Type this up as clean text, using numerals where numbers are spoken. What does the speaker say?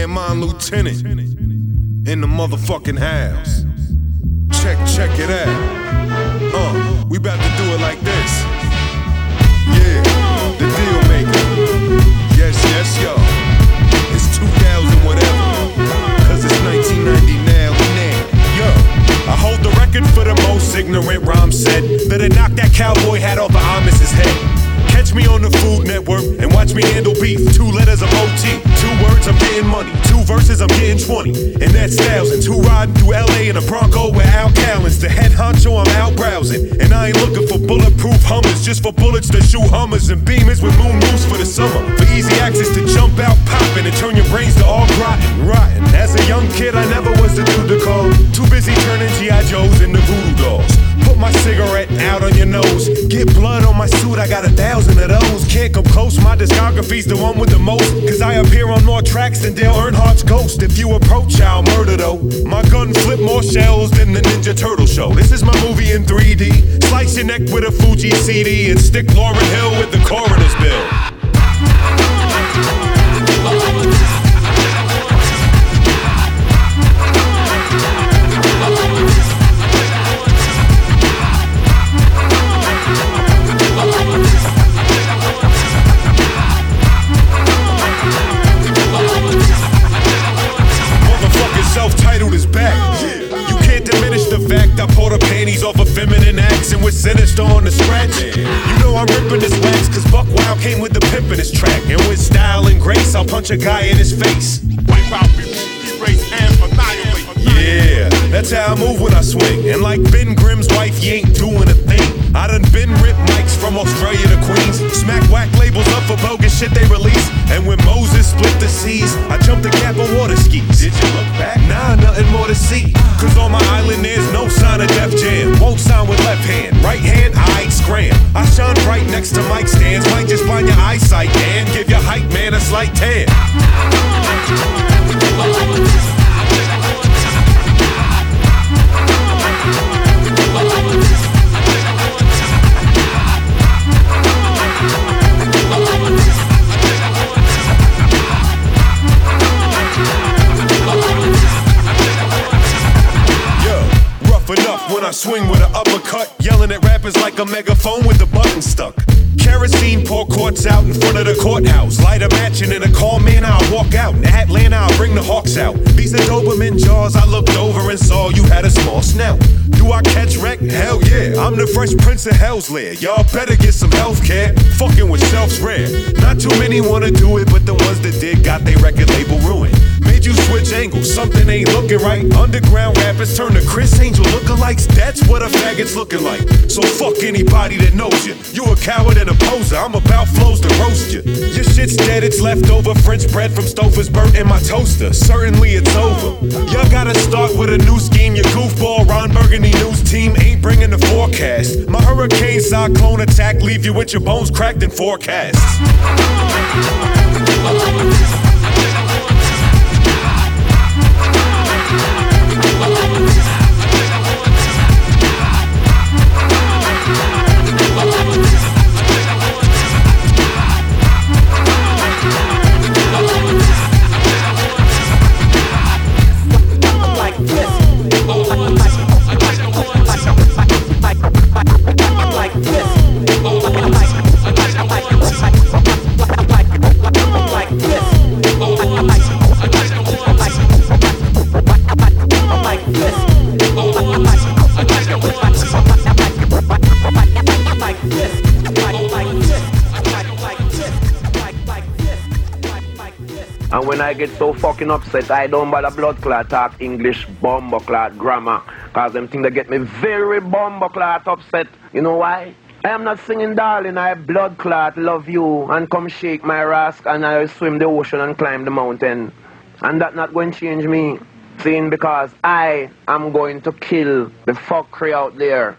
Cameron Lieutenant in the motherfucking house. Check it out. We about to do it like this. Yeah, the deal maker. Yes, yo. It's 2000 whatever, cause it's 1990 now. Yo, I hold the record for the most ignorant rhyme set that'll knock that cowboy hat off of Amis's head. Catch me on the Food Network and watch me handle beef. 2 letters of OT, 2 words, I'm getting money. 2 verses, I'm getting 20, and that's thousands. Who riding through LA in a Bronco with Al Callens? The head honcho, I'm out browsing, and I ain't looking for bulletproof Hummers, just for bullets to shoot Hummers and Beamers with moon roofs for the summer. For easy access to jump out popping and turn your brains to all rotten. As a young kid, I never was the dude to call. Too busy turning G.I. Joes into voodoo dolls. Put my cigarette out on your nose. Get blood on my suit, I got 1,000 of those. Can't come close, my discography's the one with the most. Cause I appear on more tracks than Dale Earnhardt's Ghost. If you approach, I'll murder though. My gun flip more shells than the Ninja Turtle show. This is my movie in 3D. Slice your neck with a Fuji CD and stick Lauryn Hill with the coroner's bill. Self-titled is back. You can't diminish the fact I pull the panties off of feminine acts and we're sinister on the scratch. You know I'm ripping this wax cause Buck Wild came with the pimp in his track. And with style and grace, I'll punch a guy in his face. Wipe out, erase, and annihilate. Yeah, that's how I move when I swing. And like Ben Grimm's wife, you ain't doing a thing. I done been ripped mics from Australia to Queens. Smack whack labels up for bogus shit they release. And when Moses split the seas, I jumped the gap on water skis. Did you look back? Nah, nothing more to see. Cause on my island there's no sign of Def Jam. Won't sign with left hand, right hand, I scram. I shine bright next to mic stands. Might just blind your eyesight and give your hype man a slight tan. Enough when I swing with an uppercut, yelling at rappers like a megaphone with the button stuck. Kerosene pour quartz out in front of the courthouse. Light a match and in a call, man, I'll walk out. In Atlanta, I'll bring the Hawks out. Beats of Doberman jaws, I looked over and saw you had a small snout. Do I catch wreck? Hell yeah, I'm the Fresh Prince of Hell's Lair. Y'all better get some healthcare. Fucking with self's rare. Not too many wanna do it, but the ones that did got their record label ruined. Made you switch angles, something ain't looking right. Underground rappers turn to Chris Angel lookalikes. That's what a faggot's looking like. So fuck anybody that knows you. You a coward and a poser, I'm about flows to roast you. Your shit's dead, it's leftover French bread from Stouffer's burnt in my toaster. Certainly it's over. Y'all gotta start with a new scheme. Your goofball Ron Burgundy news team ain't bringing the forecast. My hurricane cyclone attack leave you with your bones cracked in forecasts. And when I get so fucking upset, I don't bother blood clot talk English bomber clot grammar. Cause them things that get me very bomber clot upset. You know why? I am not singing darling, I blood clot love you and come shake my rask and I swim the ocean and climb the mountain. And that not going to change me. Seeing because I am going to kill the fuckery out there.